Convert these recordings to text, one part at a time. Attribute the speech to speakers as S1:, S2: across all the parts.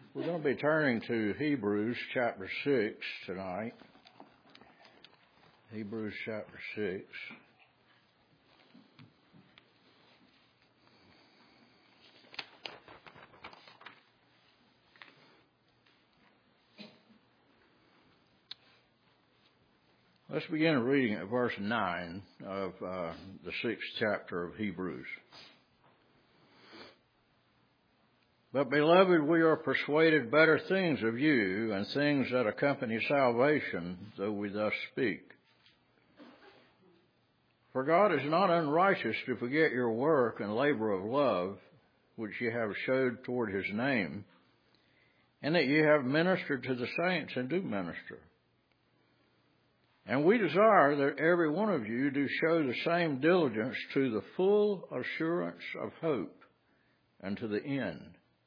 S1: We're going to be turning to Hebrews chapter 6 tonight. Hebrews chapter 6. Let's begin reading at verse 9 of the 6th chapter of Hebrews. But, beloved, we are persuaded better things of you and things that accompany salvation, though we thus speak. For God is not unrighteous to forget your work and labor of love, which ye have showed toward his name, and that ye have ministered to the saints and do minister. And we desire that every one of you do show the same diligence to the full assurance of hope and to the end,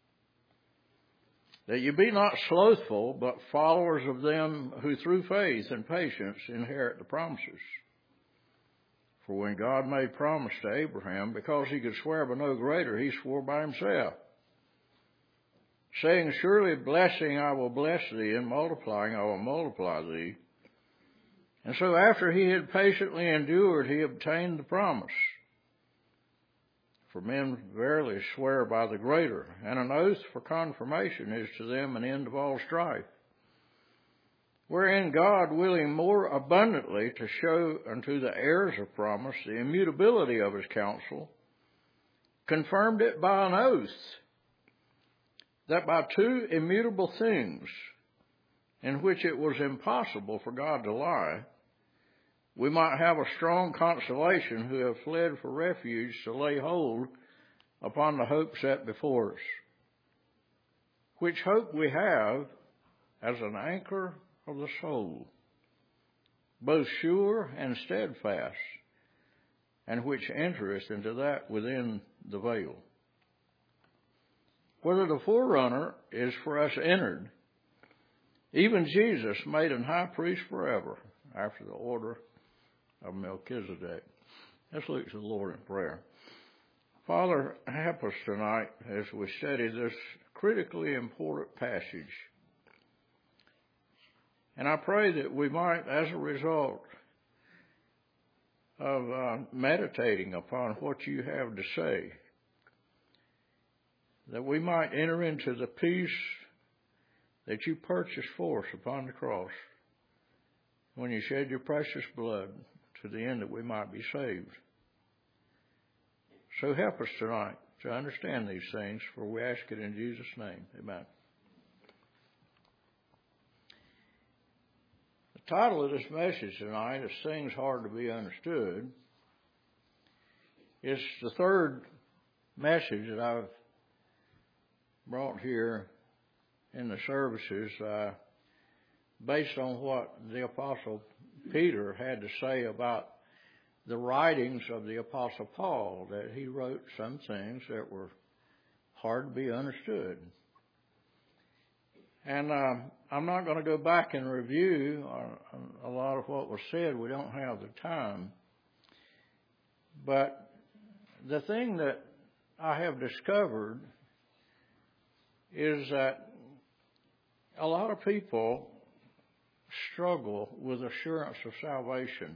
S1: that ye be not slothful, but followers of them who through faith and patience inherit the promises. For when God made promise to Abraham, because he could swear by no greater, he swore by himself, saying, Surely blessing I will bless thee, and multiplying I will multiply thee. And so after he had patiently endured, he obtained the promise. For men verily swear by the greater, and an oath for confirmation is to them an end of all strife. Wherein God, willing more abundantly to show unto the heirs of promise the immutability of his counsel, confirmed it by an oath, that by two immutable things, in which it was impossible for God to lie, we might have a strong consolation who have fled for refuge to lay hold upon the hope set before us, which hope we have as an anchor of the soul, both sure and steadfast, and which entereth into that within the veil, whether the forerunner is for us entered, even Jesus made an high priest forever, after the order of Melchizedek. Let's look to the Lord in prayer. Father, help us tonight as we study this critically important passage. And I pray that we might, as a result of meditating upon what you have to say, that we might enter into the peace that you purchased for us upon the cross when you shed your precious blood to the end that we might be saved. So help us tonight to understand these things, for we ask it in Jesus' name. Amen. The title of this message tonight is Things Hard to Be Understood. It's the third message that I've brought here in the services based on what the Apostle Peter had to say about the writings of the Apostle Paul, that he wrote some things that were hard to be understood. And I'm not going to go back and review a lot of what was said. We don't have the time. But the thing that I have discovered is that a lot of people struggle with assurance of salvation.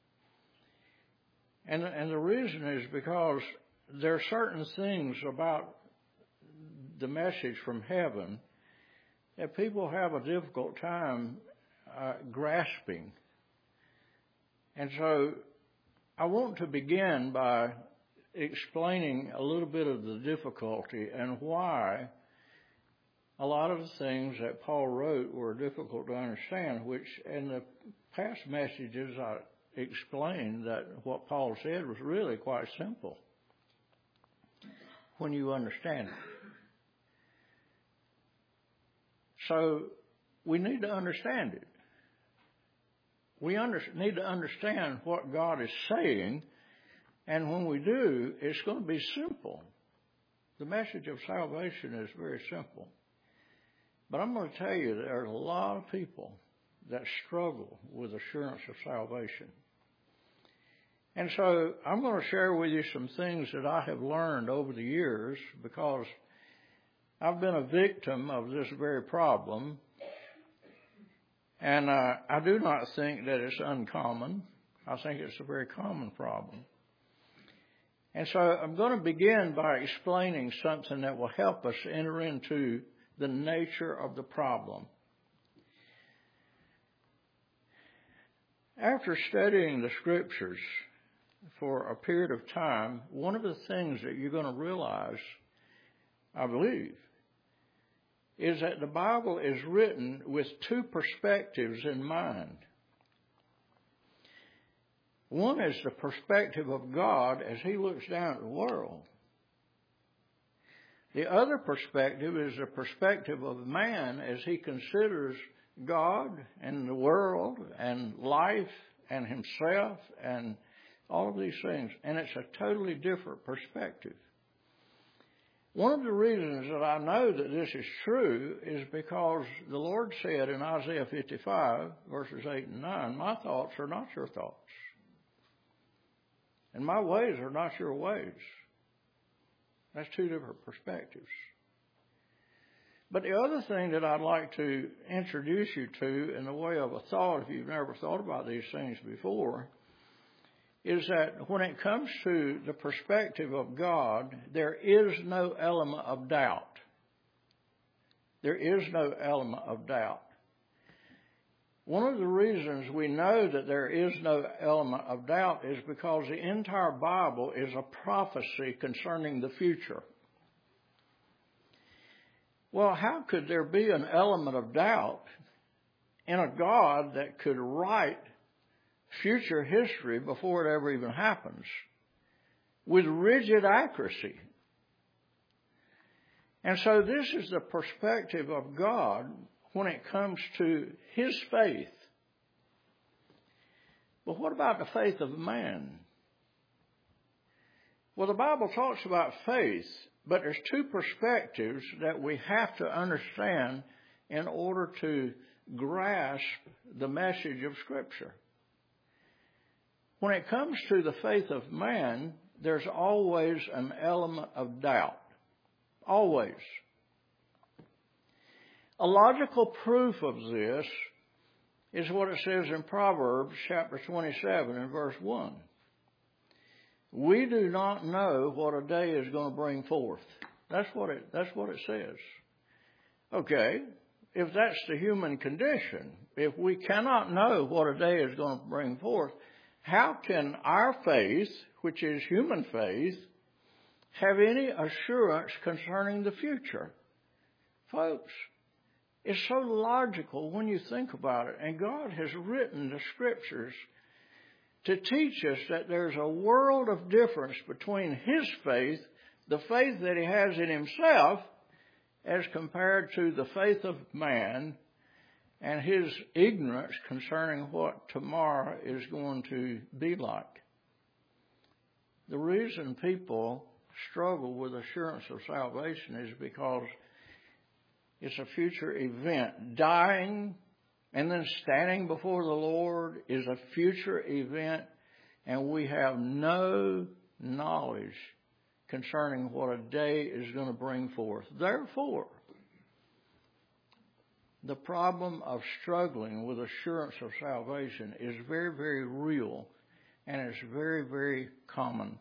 S1: And the reason is because there are certain things about the message from heaven that people have a difficult time grasping. And so I want to begin by explaining a little bit of the difficulty and why a lot of the things that Paul wrote were difficult to understand, which in the past messages I explained that what Paul said was really quite simple when you understand it. So we need to understand it. We need to understand what God is saying, and when we do, it's going to be simple. The message of salvation is very simple. But I'm going to tell you that there are a lot of people that struggle with assurance of salvation. And so I'm going to share with you some things that I have learned over the years, because I've been a victim of this very problem, and I do not think that it's uncommon. I think it's a very common problem. And so I'm going to begin by explaining something that will help us enter into the nature of the problem. After studying the Scriptures for a period of time, one of the things that you're going to realize, I believe, is that the Bible is written with two perspectives in mind. One is the perspective of God as He looks down at the world. The other perspective is the perspective of man as he considers God and the world and life and himself and all of these things. And it's a totally different perspective. One of the reasons that I know that this is true is because the Lord said in Isaiah 55, verses 8 and 9, my thoughts are not your thoughts, and my ways are not your ways. That's two different perspectives. But the other thing that I'd like to introduce you to in the way of a thought, if you've never thought about these things before, is that when it comes to the perspective of God, there is no element of doubt. There is no element of doubt. One of the reasons we know that there is no element of doubt is because the entire Bible is a prophecy concerning the future. Well, how could there be an element of doubt in a God that could write future history before it ever even happens with rigid accuracy? And so this is the perspective of God when it comes to His faith. But what about the faith of man? Well, the Bible talks about faith, but there's two perspectives that we have to understand in order to grasp the message of Scripture. When it comes to the faith of man, there's always an element of doubt. Always. A logical proof of this is what it says in Proverbs chapter 27 and verse 1. We do not know what a day is going to bring forth. That's what it says. Okay, if that's the human condition, if we cannot know what a day is going to bring forth, how can our faith, which is human faith, have any assurance concerning the future? Folks, it's so logical when you think about it. And God has written the Scriptures to teach us that there's a world of difference between His faith, the faith that He has in Himself, as compared to the faith of man and his ignorance concerning what tomorrow is going to be like. The reason people struggle with assurance of salvation is because it's a future event. Dying and then standing before the Lord is a future event, and we have no knowledge concerning what a day is going to bring forth. Therefore, the problem of struggling with assurance of salvation is very, very real, and it's very, very common.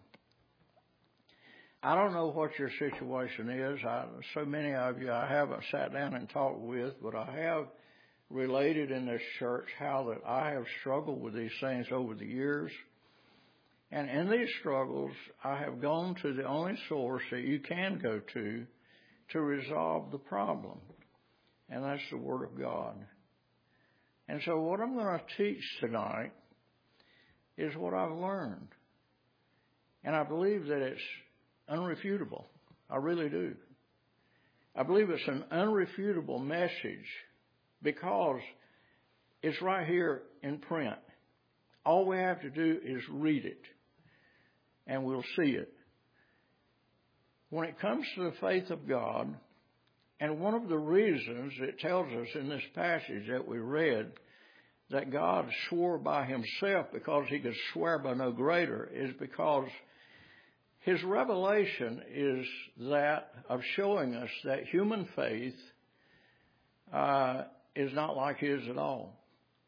S1: I don't know what your situation is. So many of you I haven't sat down and talked with, but I have related in this church how that I have struggled with these things over the years. And in these struggles, I have gone to the only source that you can go to resolve the problem. And that's the Word of God. And so what I'm going to teach tonight is what I've learned. And I believe that it's unrefutable. I really do. I believe it's an unrefutable message because it's right here in print. All we have to do is read it, and we'll see it. When it comes to the faith of God, and one of the reasons it tells us in this passage that we read that God swore by Himself because He could swear by no greater is because his revelation is that of showing us that human faith is not like his at all.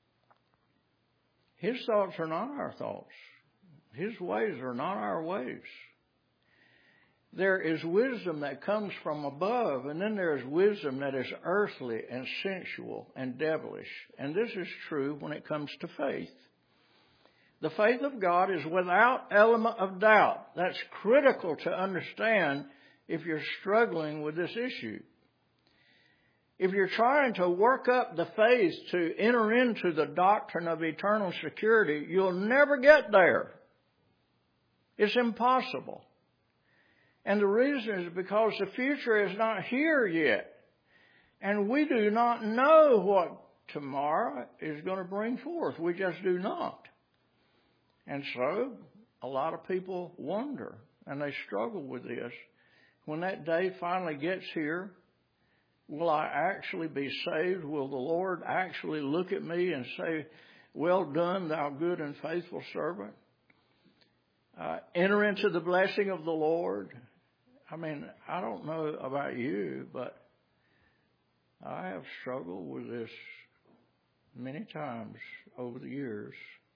S1: His thoughts are not our thoughts. His ways are not our ways. There is wisdom that comes from above, and then there is wisdom that is earthly and sensual and devilish. And this is true when it comes to faith. The faith of God is without element of doubt. That's critical to understand if you're struggling with this issue. If you're trying to work up the faith to enter into the doctrine of eternal security, you'll never get there. It's impossible. And the reason is because the future is not here yet. And we do not know what tomorrow is going to bring forth. We just do not. And so a lot of people wonder and they struggle with this. When that day finally gets here, will I actually be saved? Will the Lord actually look at me and say, "Well done, thou good and faithful servant"? Enter into the blessing of the Lord. I mean, I don't know about you, but I have struggled with this many times over the years,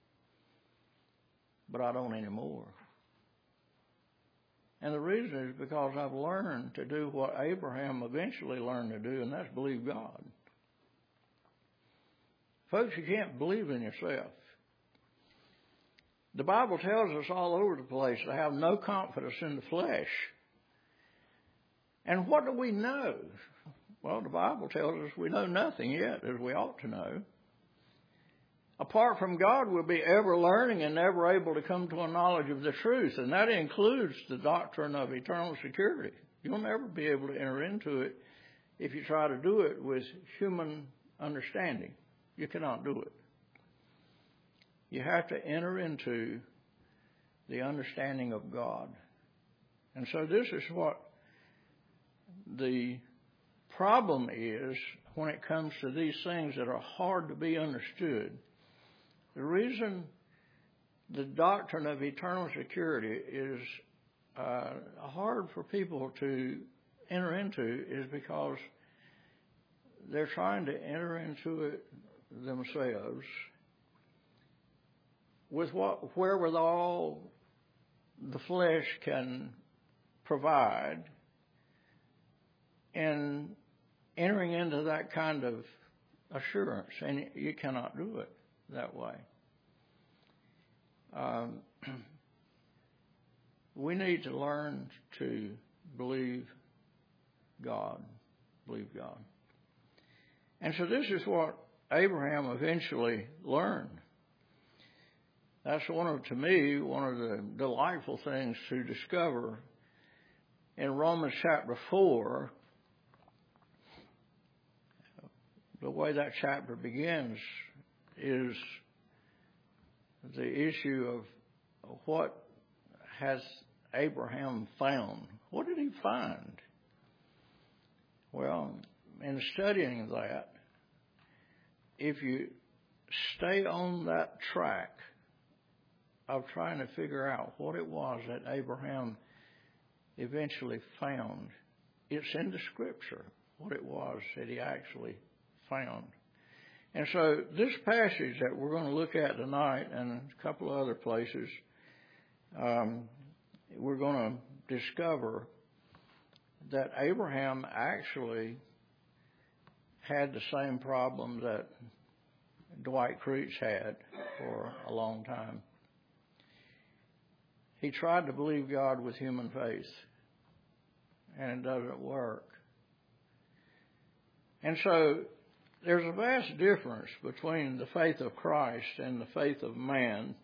S1: but I don't anymore. And the reason is because I've learned to do what Abraham eventually learned to do, and that's believe God. Folks, you can't believe in yourself. The Bible tells us all over the place to have no confidence in the flesh. And what do we know? Well, the Bible tells us we know nothing yet, as we ought to know. Apart from God, we'll be ever learning and never able to come to a knowledge of the truth. And that includes the doctrine of eternal security. You'll never be able to enter into it if you try to do it with human understanding. You cannot do it. You have to enter into the understanding of God. And so this is what the problem is when it comes to these things that are hard to be understood. The reason the doctrine of eternal security is hard for people to enter into is because they're trying to enter into it themselves with what wherewithal the flesh can provide, and entering into that kind of assurance, and you cannot do it that way. We need to learn to believe God. Believe God. And so this is what Abraham eventually learned. That's to me, one of the delightful things to discover in Romans chapter 4. The way that chapter begins is the issue of what has Abraham found. What did he find? Well, in studying that, if you stay on that track of trying to figure out what it was that Abraham eventually found, it's in the Scripture what it was that he actually found. And so this passage that we're going to look at tonight and a couple of other places, we're going to discover that Abraham actually had the same problem that Dwight Creech had for a long time. He tried to believe God with human faith, and it doesn't work. And so there's a vast difference between the faith of Christ and the faith of man.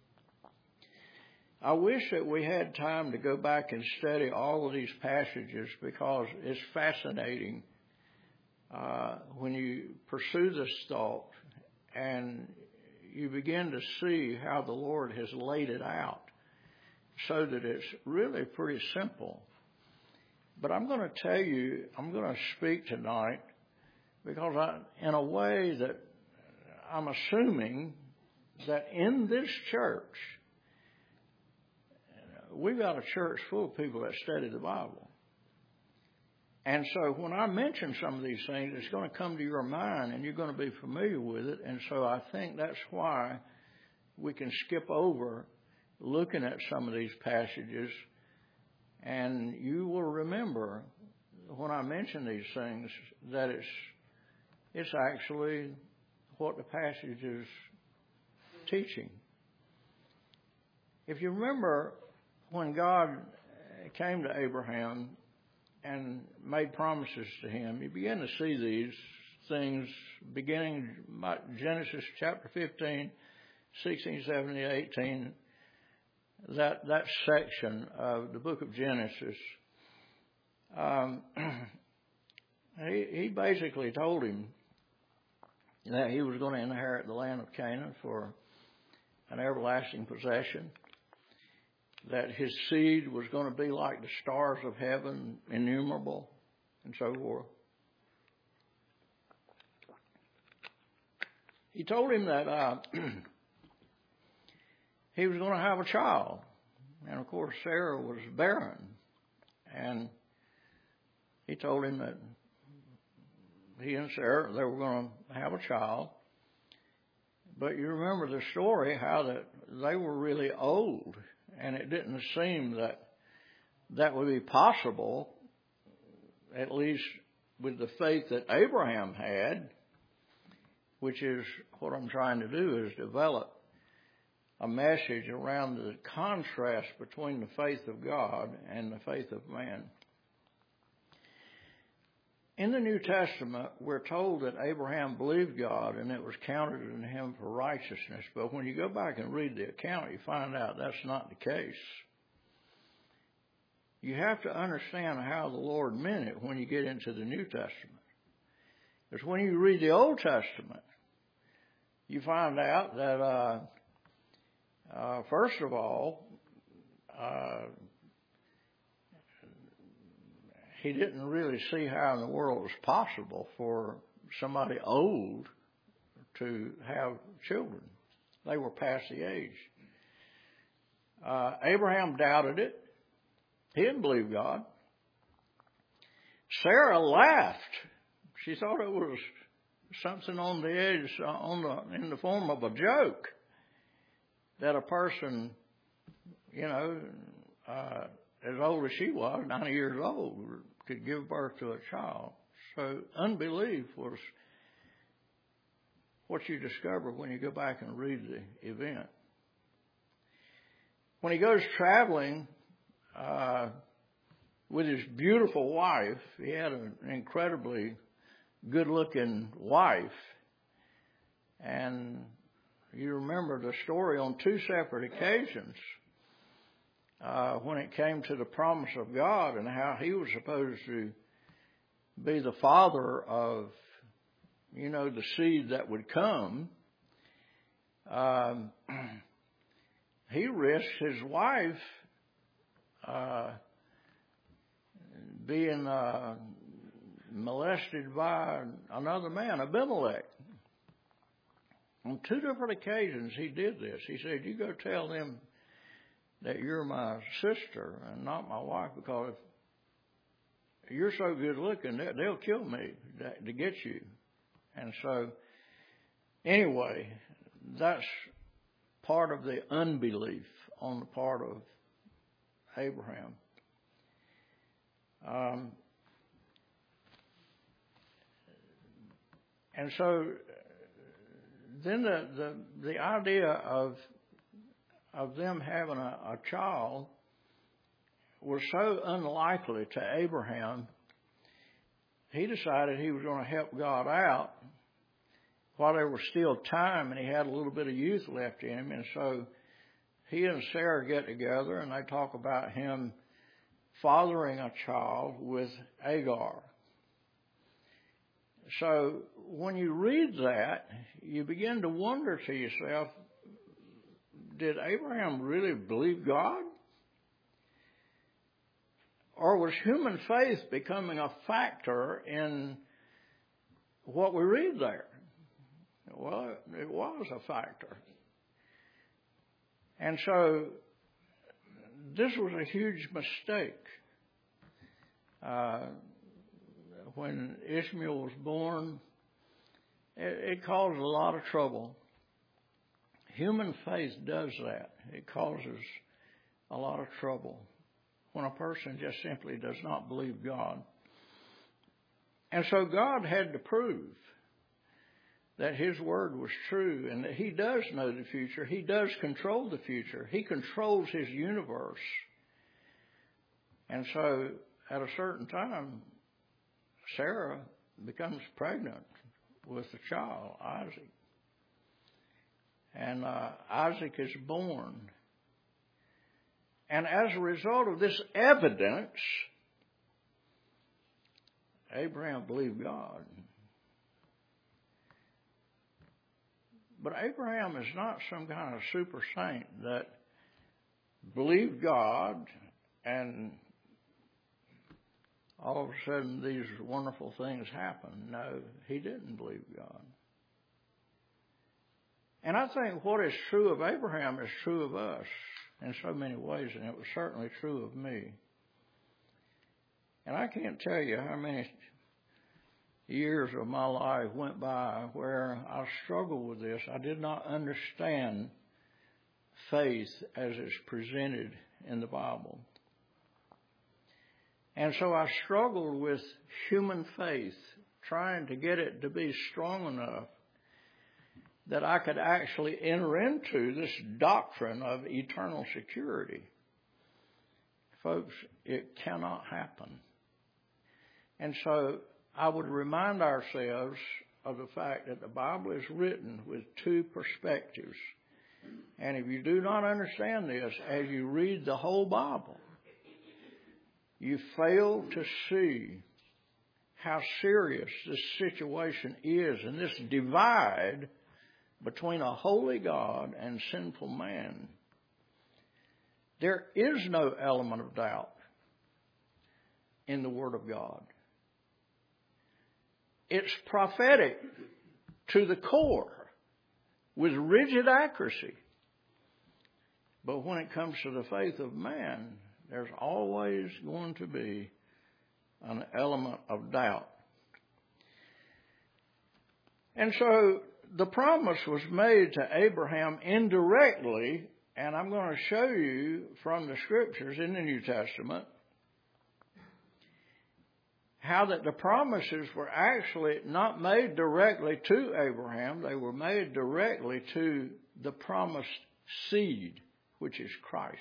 S1: I wish that we had time to go back and study all of these passages, because it's fascinating when you pursue this thought and you begin to see how the Lord has laid it out so that it's really pretty simple. But I'm going to tell you, I'm going to speak tonight because in a way that I'm assuming that in this church, we've got a church full of people that study the Bible. And so when I mention some of these things, it's going to come to your mind and you're going to be familiar with it. And so I think that's why we can skip over looking at some of these passages, and you will remember when I mention these things that it's actually what the passage is teaching. If you remember when God came to Abraham and made promises to him, you begin to see these things beginning by Genesis chapter 15, 16, 17, 18, that section of the book of Genesis. He basically told him that he was going to inherit the land of Canaan for an everlasting possession, that his seed was going to be like the stars of heaven, innumerable, and so forth. He told him that he was going to have a child. And, of course, Sarah was barren. And he told him that he and Sarah, they were going to have a child. But you remember the story, how that they were really old. And it didn't seem that would be possible, at least with the faith that Abraham had, which is what I'm trying to do, is develop a message around the contrast between the faith of God and the faith of man. In the New Testament, we're told that Abraham believed God and it was counted to him for righteousness. But when you go back and read the account, you find out that's not the case. You have to understand how the Lord meant it when you get into the New Testament. Because when you read the Old Testament, you find out that, first of all, he didn't really see how in the world it was possible for somebody old to have children. They were past the age. Abraham doubted it. He didn't believe God. Sarah laughed. She thought it was something on the edge, in the form of a joke, that a person, as old as she was, 90 years old, could give birth to a child. So unbelief was what you discover when you go back and read the event. When he goes traveling with his beautiful wife, he had an incredibly good-looking wife, and you remember the story on two separate occasions when it came to the promise of God and how he was supposed to be the father of, the seed that would come. He risked his wife being molested by another man, Abimelech. On two different occasions he did this. He said, you go tell them that you're my sister and not my wife, because if you're so good looking, they'll kill me to get you. And so, anyway, that's part of the unbelief on the part of Abraham. And so then the idea of them having a child was so unlikely to Abraham, he decided he was going to help God out while there was still time and he had a little bit of youth left in him. And so he and Sarah get together and they talk about him fathering a child with Hagar. So when you read that, you begin to wonder to yourself, did Abraham really believe God? Or was human faith becoming a factor in what we read there? Well, it was a factor. And so this was a huge mistake. When Ishmael was born, it caused a lot of trouble. Human faith does that. It causes a lot of trouble when a person just simply does not believe God. And so God had to prove that His Word was true and that He does know the future. He does control the future. He controls His universe. And so at a certain time, Sarah becomes pregnant with a child, Isaac. And Isaac is born. And as a result of this evidence, Abraham believed God. But Abraham is not some kind of super saint that believed God and all of a sudden these wonderful things happen. No, he didn't believe God. And I think what is true of Abraham is true of us in so many ways, and it was certainly true of me. And I can't tell you how many years of my life went by where I struggled with this. I did not understand faith as it's presented in the Bible. And so I struggled with human faith, trying to get it to be strong enough that I could actually enter into this doctrine of eternal security. Folks, it cannot happen. And so I would remind ourselves of the fact that the Bible is written with two perspectives. And if you do not understand this as you read the whole Bible, you fail to see how serious this situation is and this divide between a holy God and sinful man. There is no element of doubt in the Word of God. It's prophetic to the core with rigid accuracy. But when it comes to the faith of man, there's always going to be an element of doubt. And so the promise was made to Abraham indirectly, and I'm going to show you from the Scriptures in the New Testament how that the promises were actually not made directly to Abraham. They were made directly to the promised seed, which is Christ.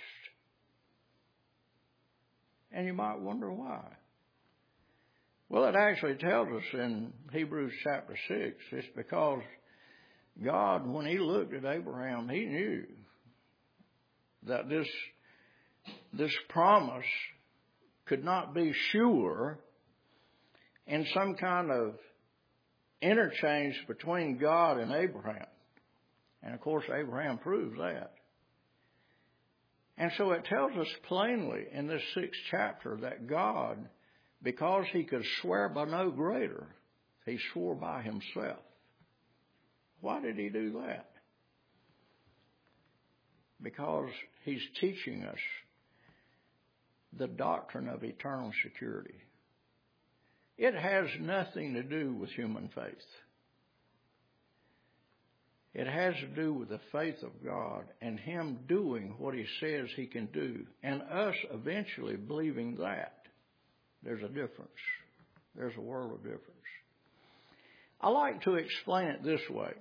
S1: And you might wonder why. Well, it actually tells us in Hebrews chapter 6. It's because God, when He looked at Abraham, He knew that this promise could not be sure in some kind of interchange between God and Abraham. And of course, Abraham proves that. And so it tells us plainly in this 6th chapter that God, because He could swear by no greater, He swore by Himself. Why did He do that? Because He's teaching us the doctrine of eternal security. It has nothing to do with human faith. It has to do with the faith of God and Him doing what He says He can do, and us eventually believing that. There's a difference. There's a world of difference. I like to explain it this way.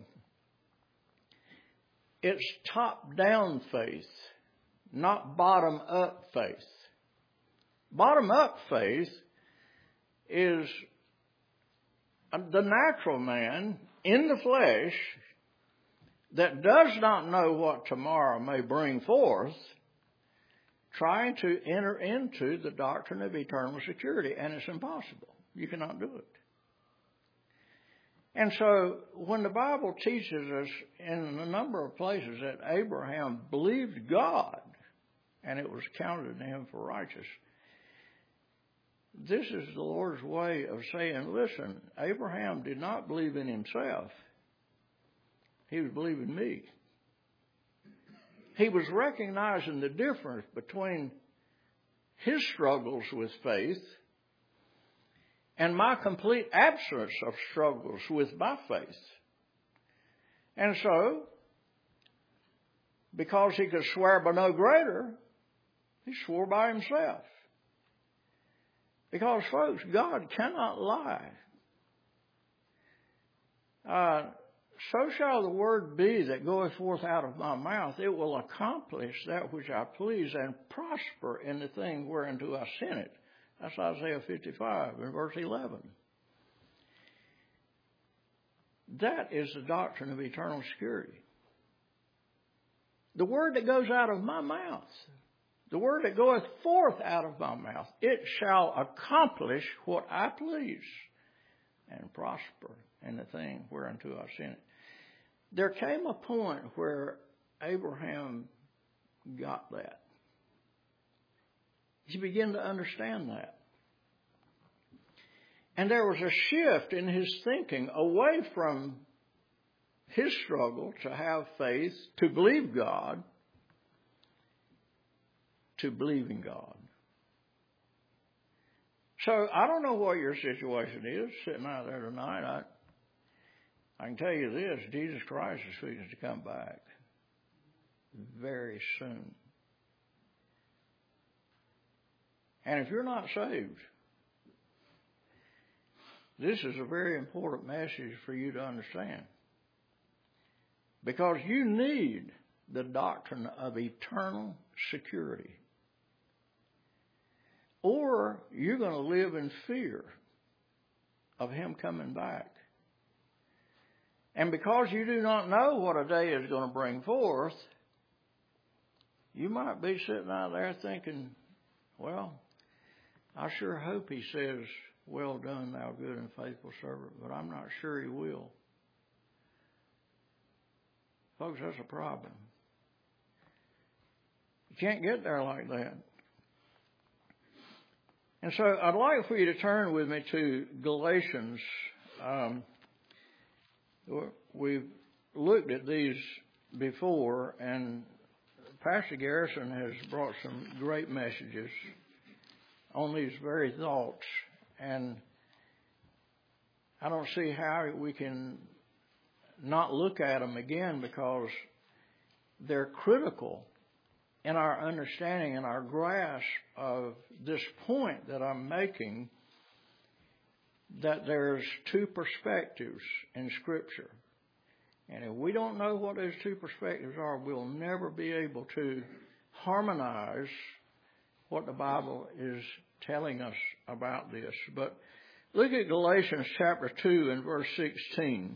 S1: It's top-down faith, not bottom-up faith. Bottom-up faith is the natural man in the flesh that does not know what tomorrow may bring forth, trying to enter into the doctrine of eternal security, and it's impossible. You cannot do it. And so when the Bible teaches us in a number of places that Abraham believed God and it was counted to him for righteous, this is the Lord's way of saying, listen, Abraham did not believe in himself. He was believing me. He was recognizing the difference between his struggles with faith and my complete absence of struggles with my faith. And so, because he could swear by no greater, he swore by himself. Because, folks, God cannot lie. So shall the word be that goeth forth out of my mouth. It will accomplish that which I please and prosper in the thing whereunto I sent it. That's Isaiah 55 and verse 11. That is the doctrine of eternal security. The word that goes out of my mouth, the word that goeth forth out of my mouth, it shall accomplish what I please and prosper in the thing whereunto I sent it. There came a point where Abraham got that. He began to understand that. And there was a shift in his thinking away from his struggle to have faith, to believe God, to believing God. So I don't know what your situation is sitting out there tonight. I can tell you this, Jesus Christ is fixing to come back very soon. And if you're not saved, this is a very important message for you to understand. Because you need the doctrine of eternal security. Or you're going to live in fear of Him coming back. And because you do not know what a day is going to bring forth, you might be sitting out there thinking, well, I sure hope He says, well done, thou good and faithful servant, but I'm not sure He will. Folks, that's a problem. You can't get there like that. And so I'd like for you to turn with me to Galatians. We've looked at these before, and Pastor Garrison has brought some great messages on these very thoughts. And I don't see how we can not look at them again, because they're critical in our understanding and our grasp of this point that I'm making, that there's two perspectives in Scripture. And if we don't know what those two perspectives are, we'll never be able to harmonize what the Bible is telling us about this. But look at Galatians chapter 2 and verse 16.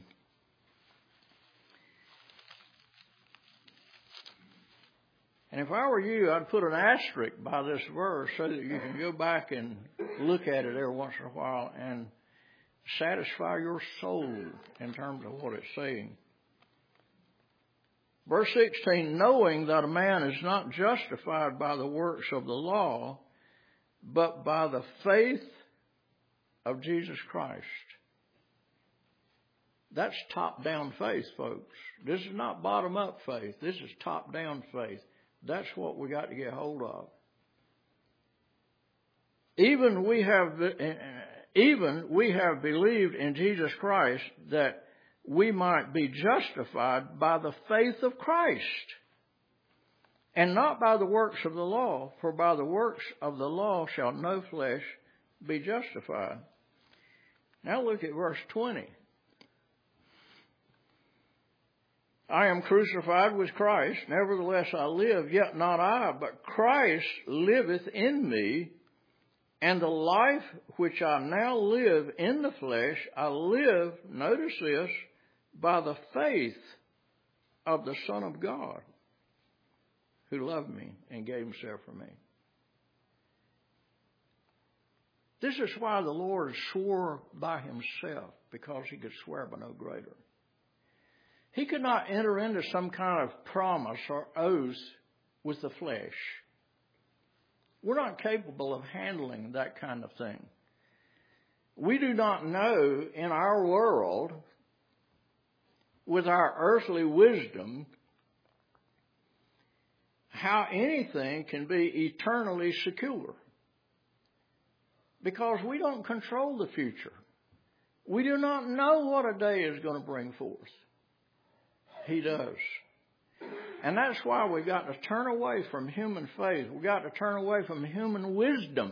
S1: And if I were you, I'd put an asterisk by this verse so that you can go back and look at it every once in a while and satisfy your soul in terms of what it's saying. Verse 16, knowing that a man is not justified by the works of the law, but by the faith of Jesus Christ. That's top-down faith, folks. This is not bottom-up faith. This is top-down faith. That's what we got to get hold of. Even we have believed in Jesus Christ that we might be justified by the faith of Christ, and not by the works of the law, for by the works of the law shall no flesh be justified. Now look at verse 20. I am crucified with Christ, nevertheless I live, yet not I, but Christ liveth in me, and the life which I now live in the flesh, I live, notice this, by the faith of the Son of God, who loved me and gave Himself for me. This is why the Lord swore by Himself, because He could swear by no greater. He could not enter into some kind of promise or oath with the flesh. We're not capable of handling that kind of thing. We do not know in our world, with our earthly wisdom, how anything can be eternally secure. Because we don't control the future. We do not know what a day is going to bring forth. He does. And that's why we've got to turn away from human faith. We've got to turn away from human wisdom.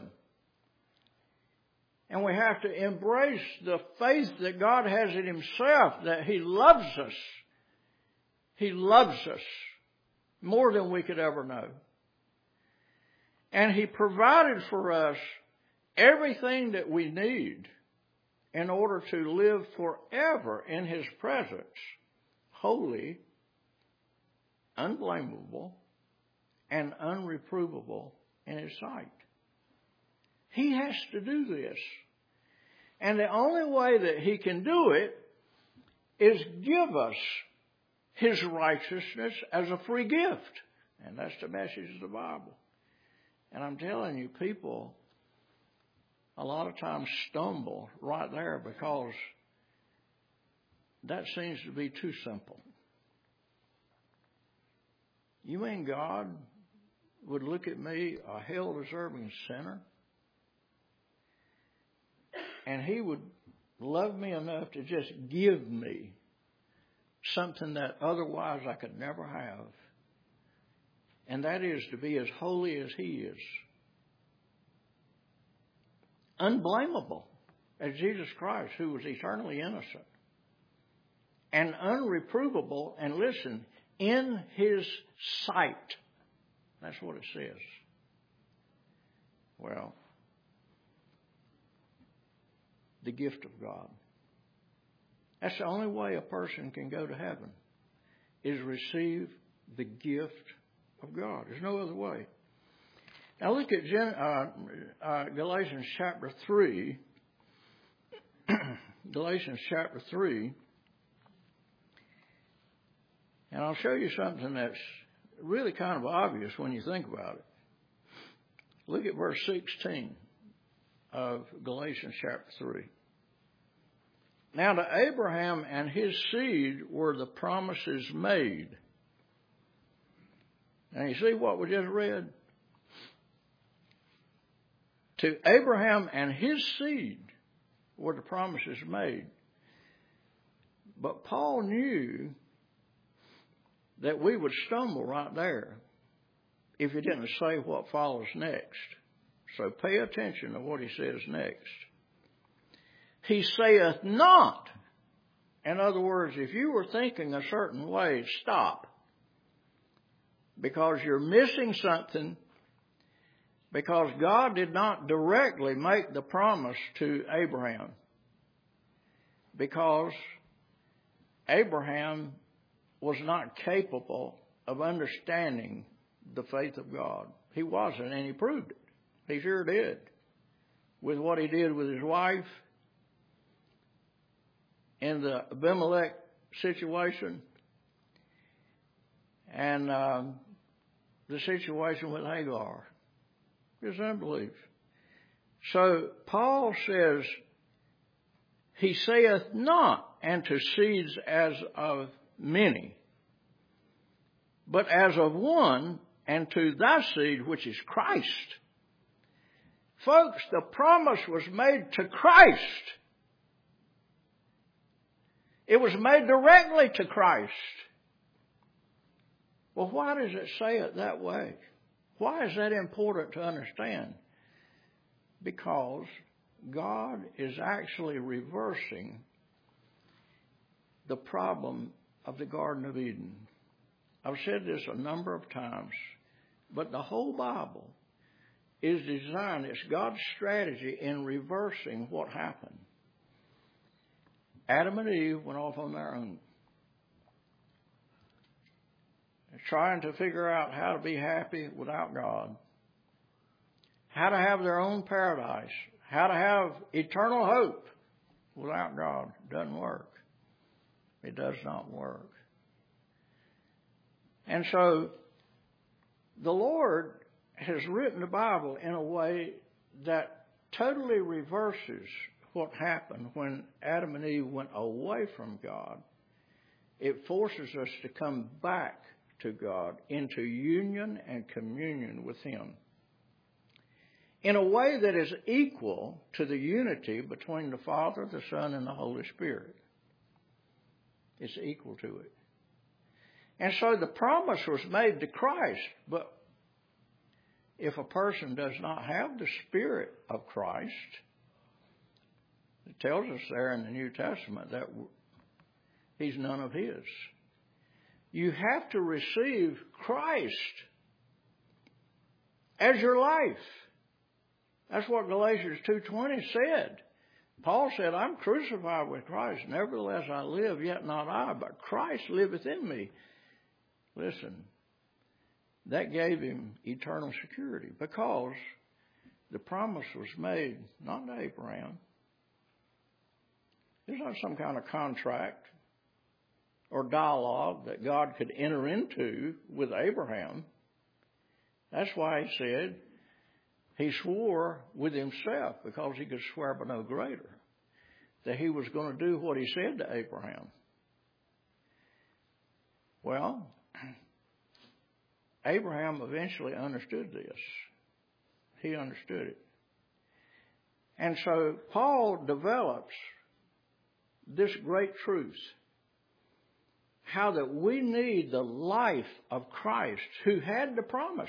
S1: And we have to embrace the faith that God has in Himself, that He loves us. He loves us more than we could ever know. And He provided for us everything that we need in order to live forever in His presence, holy, unblameable, and unreprovable in His sight. He has to do this. And the only way that He can do it is give us His righteousness as a free gift. And that's the message of the Bible. And I'm telling you, people a lot of times stumble right there because that seems to be too simple. You mean God would look at me, a hell-deserving sinner, and He would love me enough to just give me something that otherwise I could never have, and that is to be as holy as He is, unblameable as Jesus Christ, who was eternally innocent, and unreprovable, and listen, in His sight. That's what it says. Well, the gift of God. That's the only way a person can go to heaven, is receive the gift of God. There's no other way. Now look at Galatians chapter 3. Galatians chapter 3. And I'll show you something that's really kind of obvious when you think about it. Look at verse 16 of Galatians chapter 3. Now to Abraham and his seed were the promises made. Now you see what we just read? To Abraham and his seed were the promises made. But Paul knew that we would stumble right there if he didn't say what follows next. So pay attention to what he says next. He saith not. In other words, if you were thinking a certain way, stop. Because you're missing something. Because God did not directly make the promise to Abraham. Because Abraham was not capable of understanding the faith of God. He wasn't, and he proved it. He sure did. With what he did with his wife in the Abimelech situation and the situation with Hagar. It's unbelief. So Paul says, he saith not unto seeds as of many, but as of one, and to thy seed, which is Christ. Folks, the promise was made to Christ. It was made directly to Christ. Well, why does it say it that way? Why is that important to understand? Because God is actually reversing the problem of the Garden of Eden. I've said this a number of times, but the whole Bible is designed, it's God's strategy in reversing what happened. Adam and Eve went off on their own, trying to figure out how to be happy without God, how to have their own paradise, how to have eternal hope without God. It doesn't work. It does not work. And so the Lord has written the Bible in a way that totally reverses what happened when Adam and Eve went away from God. It forces us to come back to God, into union and communion with Him, in a way that is equal to the unity between the Father, the Son, and the Holy Spirit. It's equal to it. And so the promise was made to Christ, but if a person does not have the Spirit of Christ, it tells us there in the New Testament that he's none of His. You have to receive Christ as your life. That's what Galatians 2:20 said. Paul said, I'm crucified with Christ. Nevertheless I live, yet not I, but Christ liveth in me. Listen, that gave him eternal security because the promise was made not to Abraham. There's not some kind of contract or dialogue that God could enter into with Abraham. That's why he said he swore with himself, because he could swear by no greater, that he was going to do what he said to Abraham. Well, Abraham eventually understood this. He understood it. And so Paul develops this great truth, how that we need the life of Christ, who had the promise,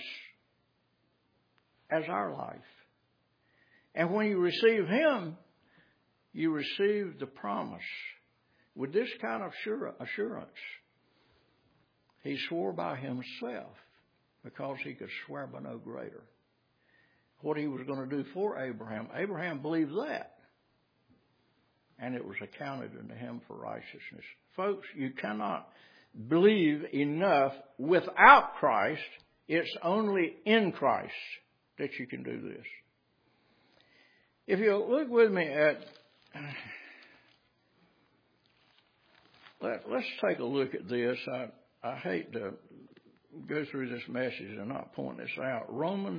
S1: as our life. And when you receive Him, you receive the promise with this kind of assurance. He swore by Himself because He could swear by no greater. What He was going to do for Abraham, Abraham believed that. And it was accounted unto him for righteousness. Folks, you cannot believe enough without Christ. It's only in Christ that you can do this. If you look with me at, let's take a look at this. I hate to go through this message and not point this out. Romans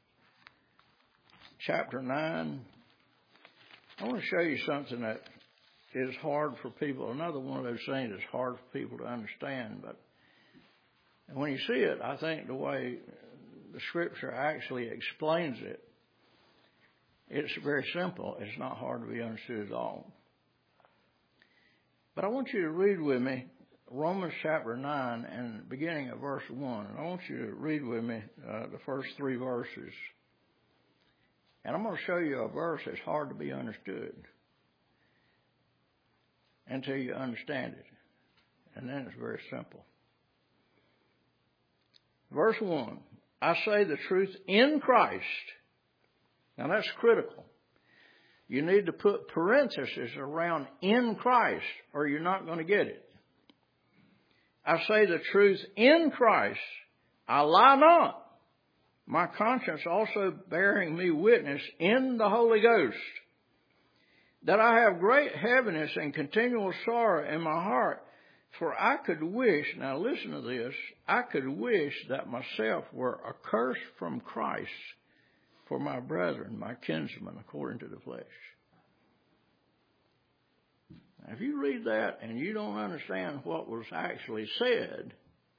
S1: chapter 9. I want to show you something that is hard for people. Another one of those things that's hard for people to understand. But when you see it, I think the way the Scripture actually explains it, it's very simple. It's not hard to be understood at all. But I want you to read with me Romans chapter 9 and beginning at verse 1. And I want you to read with me the first 3 verses. And I'm going to show you a verse that's hard to be understood until you understand it. And then it's very simple. Verse 1, I say the truth in Christ. Now that's critical. You need to put parentheses around in Christ or you're not going to get it. I say the truth in Christ. I lie not. My conscience also bearing me witness in the Holy Ghost, that I have great heaviness and continual sorrow in my heart. For I could wish, now listen to this, I could wish that myself were accursed from Christ for my brethren, my kinsmen, according to the flesh. Now, if you read that and you don't understand what was actually said,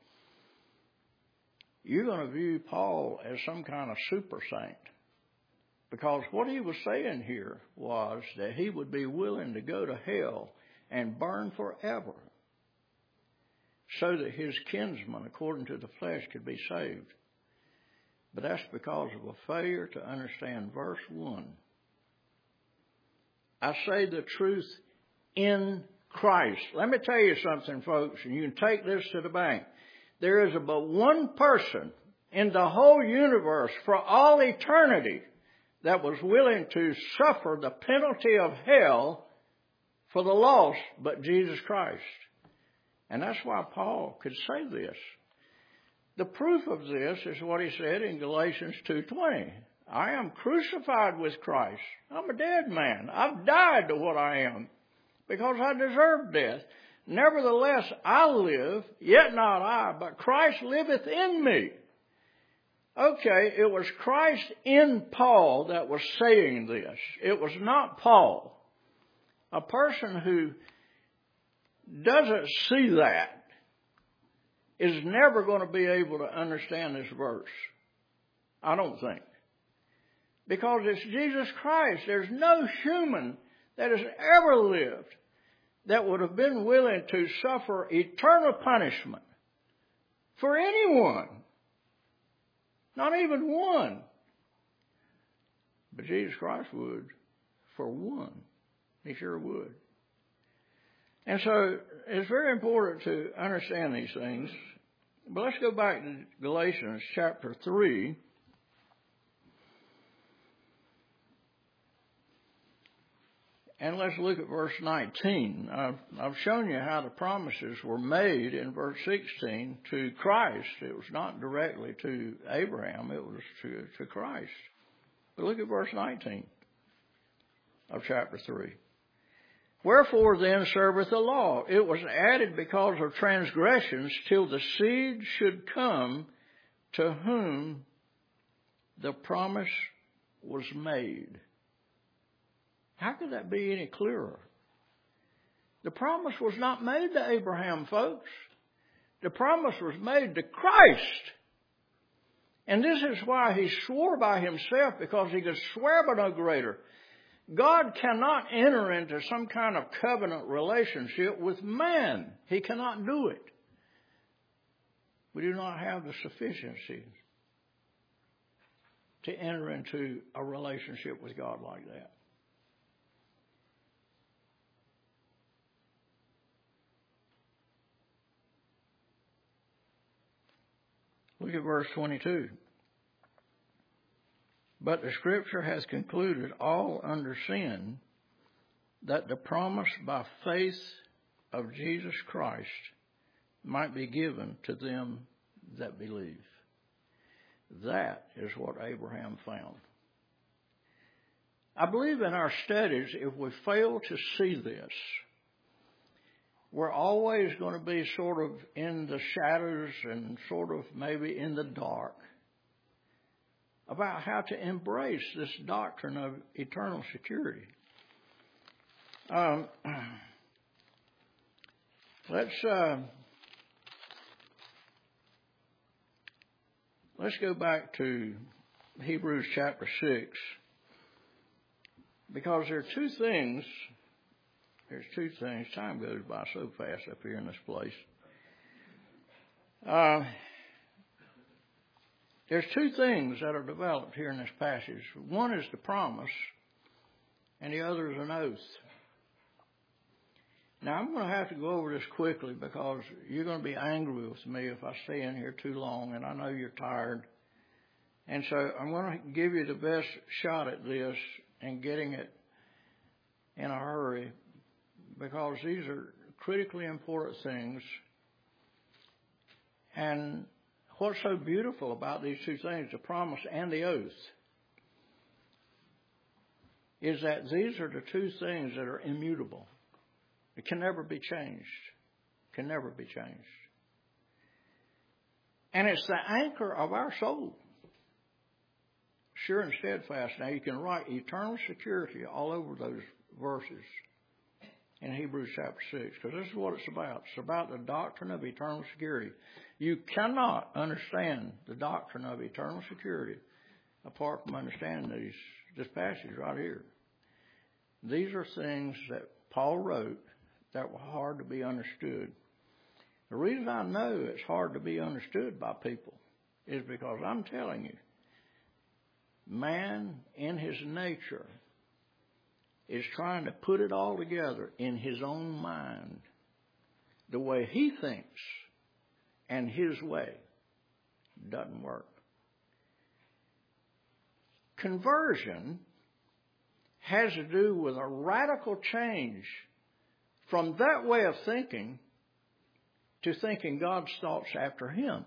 S1: you're going to view Paul as some kind of super saint. Because what he was saying here was that he would be willing to go to hell and burn forever so that his kinsmen, according to the flesh, could be saved. But that's because of a failure to understand verse 1. I say the truth in Christ. Let me tell you something, folks, and you can take this to the bank. There is but one person in the whole universe for all eternity that was willing to suffer the penalty of hell for the lost but Jesus Christ. And that's why Paul could say this. The proof of this is what he said in Galatians 2:20. I am crucified with Christ. I'm a dead man. I've died to what I am because I deserve death. Nevertheless, I live, yet not I, but Christ liveth in me. Okay, it was Christ in Paul that was saying this. It was not Paul. A person who doesn't see that is never going to be able to understand this verse. I don't think. Because it's Jesus Christ. There's no human that has ever lived that would have been willing to suffer eternal punishment for anyone. Not even one. But Jesus Christ would for one. He sure would. And so it's very important to understand these things. But let's go back to Galatians chapter 3. And let's look at verse 19. I've shown you how the promises were made in verse 16 to Christ. It was not directly to Abraham. It was to Christ. But look at verse 19 of chapter 3. Wherefore then serveth the law? It was added because of transgressions till the seed should come to whom the promise was made. How could that be any clearer? The promise was not made to Abraham, folks. The promise was made to Christ. And this is why he swore by himself, because he could swear by no greater. God cannot enter into some kind of covenant relationship with man. He cannot do it. We do not have the sufficiency to enter into a relationship with God like that. Look at verse 22. But the Scripture has concluded all under sin, that the promise by faith of Jesus Christ might be given to them that believe. That is what Abraham found. I believe in our studies, if we fail to see this, we're always going to be sort of in the shadows and sort of maybe in the dark about how to embrace this doctrine of eternal security. Let's go back to Hebrews chapter 6, because there are two things. There's two things. Time goes by so fast up here in this place. There's two things that are developed here in this passage. One is the promise, and the other is an oath. Now, I'm going to have to go over this quickly because you're going to be angry with me if I stay in here too long, and I know you're tired. And so I'm going to give you the best shot at this and getting it in a hurry, because these are critically important things. And what's so beautiful about these two things, the promise and the oath, is that these are the two things that are immutable. It can never be changed. Can never be changed. And it's the anchor of our soul. Sure and steadfast. Now you can write eternal security all over those verses in Hebrews chapter 6, because this is what it's about. It's about the doctrine of eternal security. You cannot understand the doctrine of eternal security apart from understanding this passage right here. These are things that Paul wrote that were hard to be understood. The reason I know it's hard to be understood by people is because I'm telling you, man in his nature is trying to put it all together in his own mind, the way he thinks, and his way doesn't work. Conversion has to do with a radical change from that way of thinking to thinking God's thoughts after him.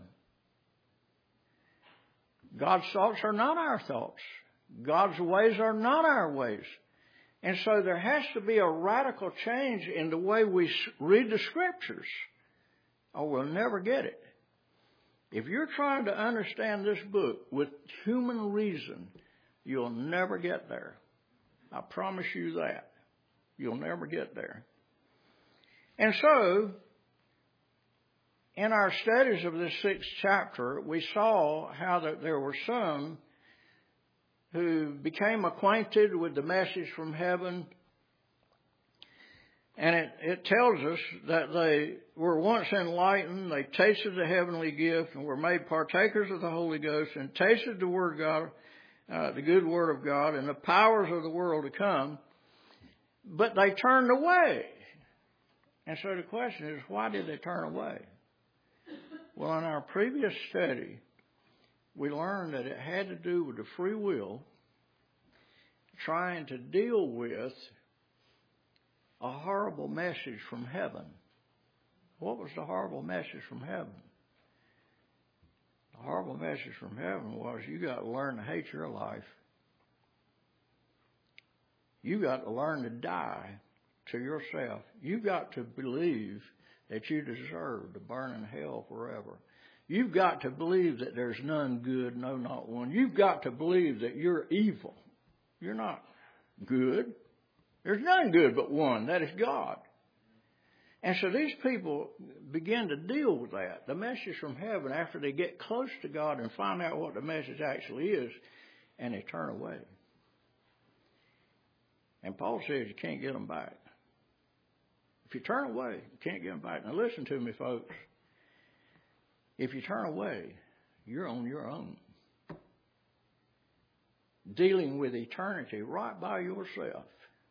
S1: God's thoughts are not our thoughts. God's ways are not our ways. And so there has to be a radical change in the way we read the Scriptures, or we'll never get it. If you're trying to understand this book with human reason, you'll never get there. I promise you that. You'll never get there. And so, in our studies of this 6th chapter, we saw how that there were some who became acquainted with the message from heaven. And it tells us that they were once enlightened, they tasted the heavenly gift and were made partakers of the Holy Ghost and tasted the Word of God, the good Word of God and the powers of the world to come. But they turned away. And so the question is, why did they turn away? Well, in our previous study, we learned that it had to do with the free will trying to deal with a horrible message from heaven. What was the horrible message from heaven? The horrible message from heaven was you got to learn to hate your life. You got to learn to die to yourself. You got to believe that you deserve to burn in hell forever. You've got to believe that there's none good, no, not one. You've got to believe that you're evil. You're not good. There's none good but one. That is God. And so these people begin to deal with that. The message from heaven after they get close to God and find out what the message actually is, and they turn away. And Paul says you can't get them back. If you turn away, you can't get them back. Now listen to me, folks. If you turn away, you're on your own. Dealing with eternity right by yourself.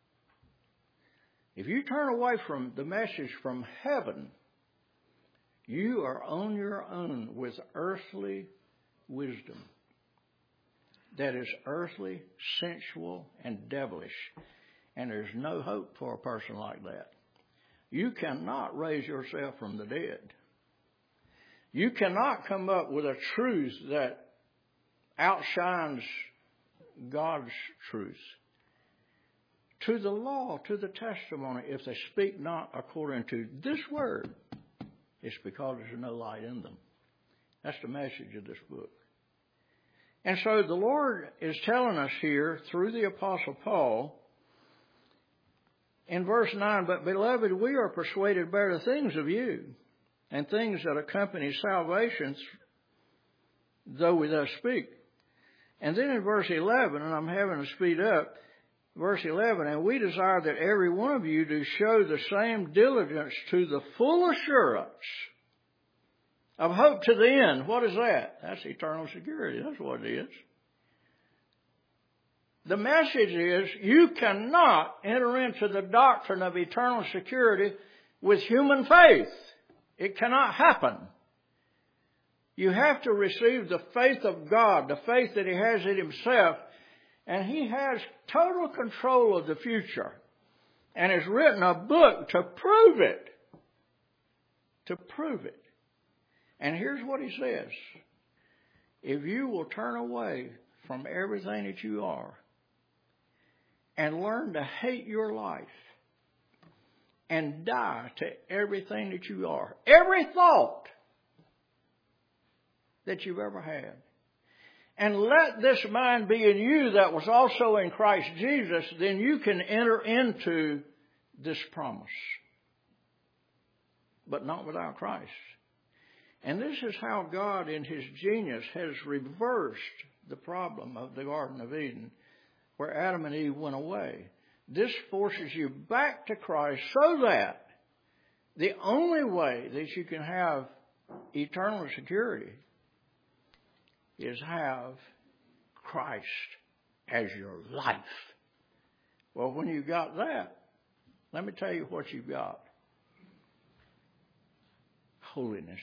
S1: If you turn away from the message from heaven, you are on your own with earthly wisdom that is earthly, sensual, and devilish. And there's no hope for a person like that. You cannot raise yourself from the dead. You cannot come up with a truth that outshines God's truth. To the law, to the testimony, if they speak not according to this word, it's because there's no light in them. That's the message of this book. And so the Lord is telling us here through the Apostle Paul in verse 9, but beloved, we are persuaded better things of you and things that accompany salvation, though we thus speak. And then in verse 11, and I'm having to speed up, verse 11, and we desire that every one of you do show the same diligence to the full assurance of hope to the end. What is that? That's eternal security. That's what it is. The message is you cannot enter into the doctrine of eternal security with human faith. It cannot happen. You have to receive the faith of God, the faith that He has in Himself. And He has total control of the future and has written a book to prove it. To prove it. And here's what He says. If you will turn away from everything that you are and learn to hate your life and die to everything that you are, every thought that you've ever had, and let this mind be in you that was also in Christ Jesus, then you can enter into this promise. But not without Christ. And this is how God in His genius has reversed the problem of the Garden of Eden, where Adam and Eve went away. This forces you back to Christ so that the only way that you can have eternal security is have Christ as your life. Well, when you got that, let me tell you what you've got. Holiness,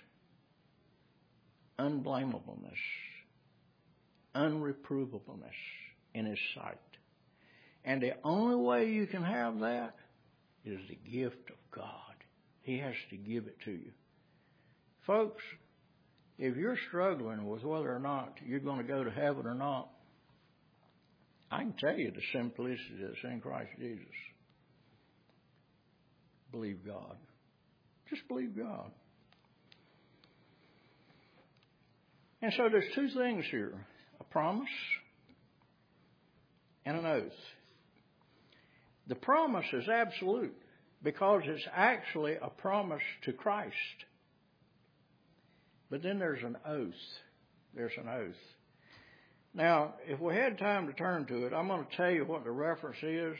S1: unblamableness, unreprovableness in His sight. And the only way you can have that is the gift of God. He has to give it to you. Folks, if you're struggling with whether or not you're going to go to heaven or not, I can tell you the simplicity that's in Christ Jesus. Believe God. Just believe God. And so there's two things here. A promise and an oath. The promise is absolute because it's actually a promise to Christ. But then there's an oath. There's an oath. Now, if we had time to turn to it, I'm going to tell you what the reference is.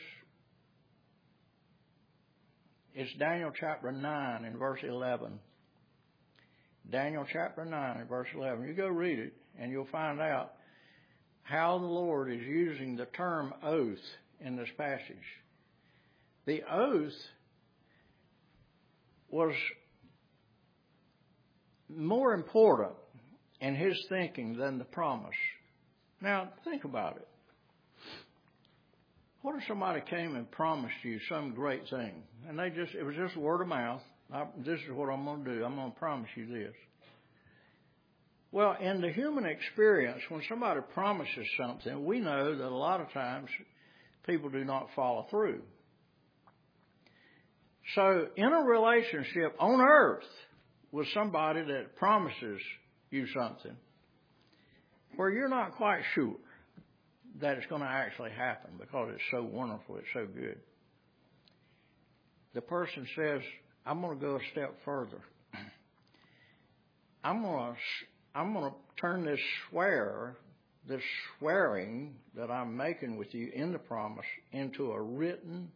S1: It's Daniel chapter 9 and verse 11. Daniel chapter 9 and verse 11. You go read it and you'll find out how the Lord is using the term oath in this passage. The oath was more important in his thinking than the promise. Now, think about it. What if somebody came and promised you some great thing? And it was just word of mouth. This is what I'm going to do. I'm going to promise you this. Well, in the human experience, when somebody promises something, we know that a lot of times people do not follow through. So in a relationship on earth with somebody that promises you something where you're not quite sure that it's going to actually happen because it's so wonderful, it's so good, the person says, I'm going to go a step further. I'm going to turn this swearing that I'm making with you in the promise into a written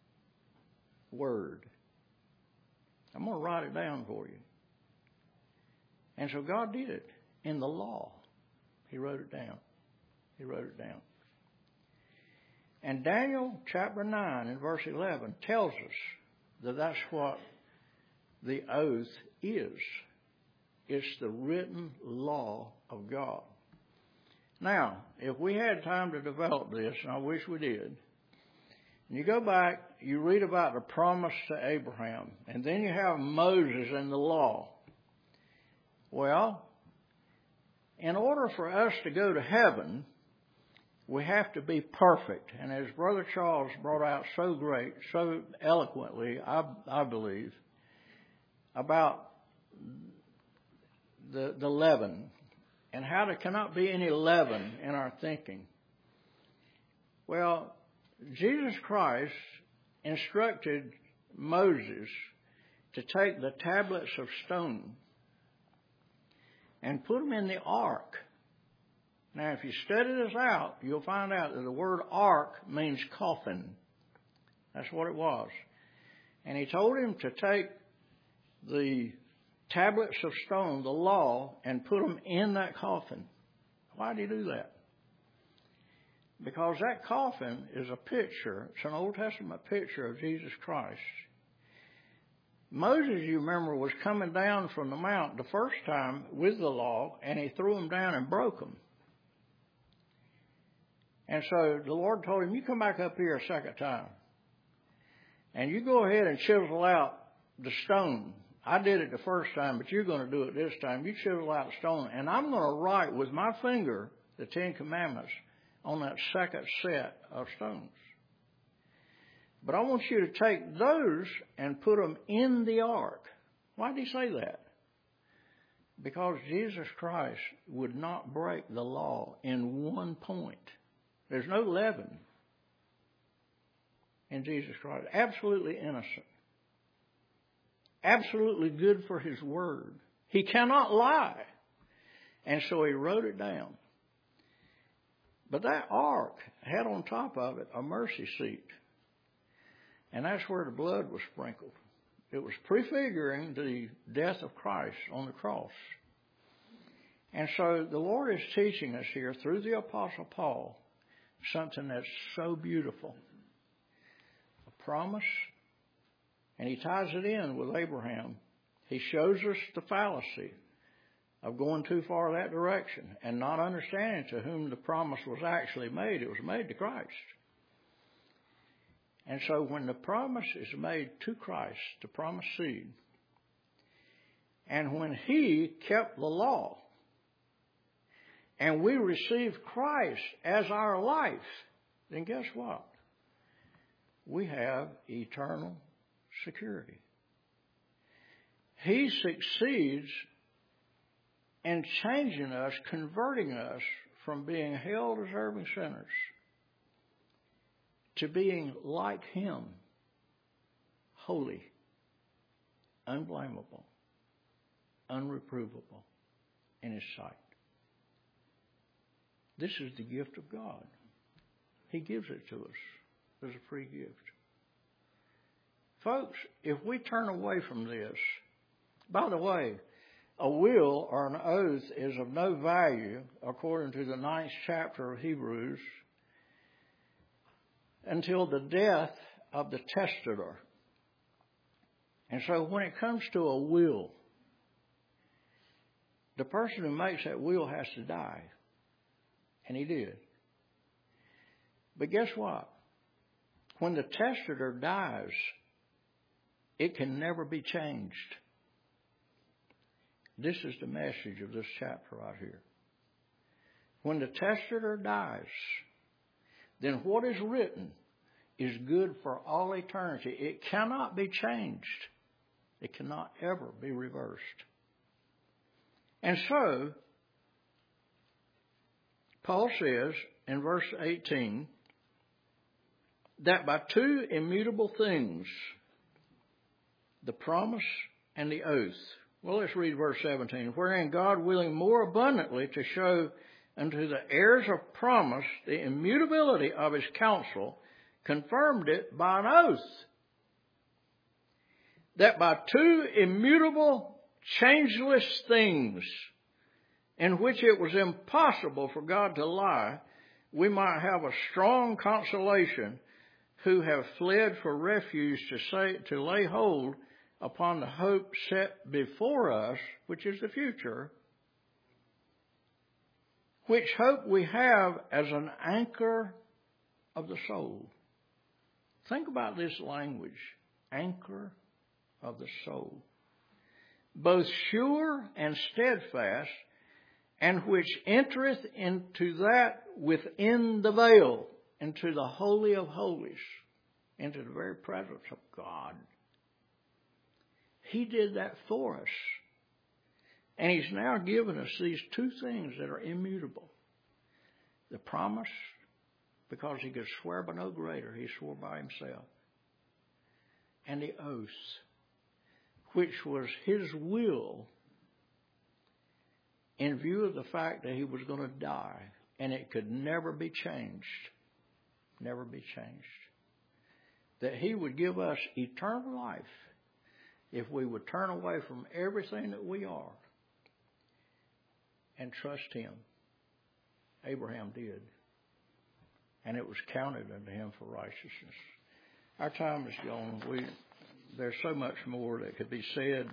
S1: word. I'm going to write it down for you. And so God did it in the law. He wrote it down. He wrote it down. And Daniel chapter 9 and verse 11 tells us that that's what the oath is. It's the written law of God. Now, if we had time to develop this, and I wish we did, and you go back, you read about the promise to Abraham, and then you have Moses and the law. Well, in order for us to go to heaven, we have to be perfect. And as Brother Charles brought out so eloquently, I believe, about the leaven and how there cannot be any leaven in our thinking. Well, Jesus Christ instructed Moses to take the tablets of stone and put them in the ark. Now, if you study this out, you'll find out that the word ark means coffin. That's what it was. And he told him to take the tablets of stone, the law, and put them in that coffin. Why did he do that? Because that coffin is a picture, it's an Old Testament picture of Jesus Christ. Moses, you remember, was coming down from the mount the first time with the law, and he threw them down and broke them. And so the Lord told him, you come back up here a second time, and you go ahead and chisel out the stone. I did it the first time, but you're going to do it this time. You chisel out the stone, and I'm going to write with my finger the Ten Commandments on that second set of stones. But I want you to take those and put them in the ark. Why did he say that? Because Jesus Christ would not break the law in one point. There's no leaven in Jesus Christ. Absolutely innocent. Absolutely good for his word. He cannot lie. And so he wrote it down. But that ark had on top of it a mercy seat. And that's where the blood was sprinkled. It was prefiguring the death of Christ on the cross. And so the Lord is teaching us here through the Apostle Paul something that's so beautiful. A promise. And he ties it in with Abraham. He shows us the fallacy of going too far that direction and not understanding to whom the promise was actually made. It was made to Christ. And so when the promise is made to Christ, the promised seed, and when he kept the law, and we receive Christ as our life, then guess what? We have eternal security. He succeeds in changing us, converting us from being hell-deserving sinners to being like him, holy, unblameable, unreprovable. in His sight. This is the gift of God. He gives it to us as a free gift. Folks, if we turn away from this, by the way, a will or an oath is of no value, according to the 9th chapter of Hebrews, until the death of the testator. And so when it comes to a will, the person who makes that will has to die. And he did. But guess what? When the testator dies, it can never be changed. This is the message of this chapter right here. When the testator dies, then what is written is good for all eternity. It cannot be changed. It cannot ever be reversed. And so, Paul says in verse 18 that by two immutable things, the promise and the oath. Well, let's read verse 17. Wherein God, willing more abundantly to show unto the heirs of promise the immutability of His counsel, confirmed it by an oath. That by two immutable, changeless things, in which it was impossible for God to lie, we might have a strong consolation, who have fled for refuge to lay hold upon the hope set before us, which is the future, which hope we have as an anchor of the soul. Think about this language, anchor of the soul. Both sure and steadfast, and which entereth into that within the veil, into the Holy of Holies, into the very presence of God. He did that for us. And He's now given us these two things that are immutable. The promise, because He could swear by no greater, He swore by Himself. And the oath, which was His will in view of the fact that He was going to die, and it could never be changed. Never be changed. That He would give us eternal life if we would turn away from everything that we are and trust Him. Abraham did. And it was counted unto him for righteousness. Our time is gone. There's so much more that could be said,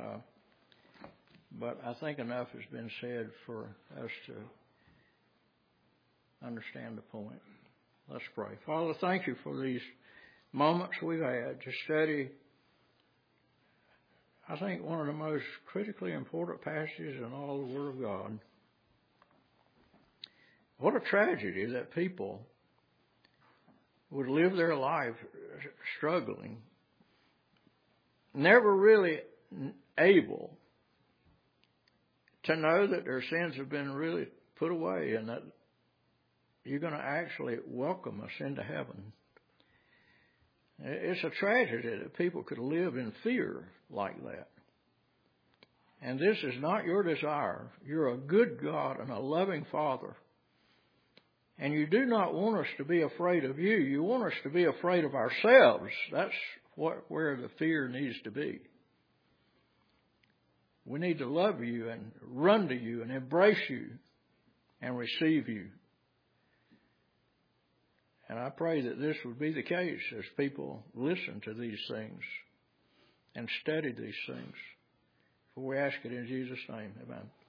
S1: but I think enough has been said for us to understand the point. Let's pray. Father, thank You for these moments we've had to study, I think, one of the most critically important passages in all the Word of God. What a tragedy that people would live their life struggling, never really able to know that their sins have been really put away and that You're going to actually welcome us into heaven. It's a tragedy that people could live in fear like that. And this is not Your desire. You're a good God and a loving Father. And You do not want us to be afraid of You. You want us to be afraid of ourselves. That's where the fear needs to be. We need to love You and run to You and embrace You and receive You. And I pray that this would be the case as people listen to these things and study these things. For we ask it in Jesus' name. Amen.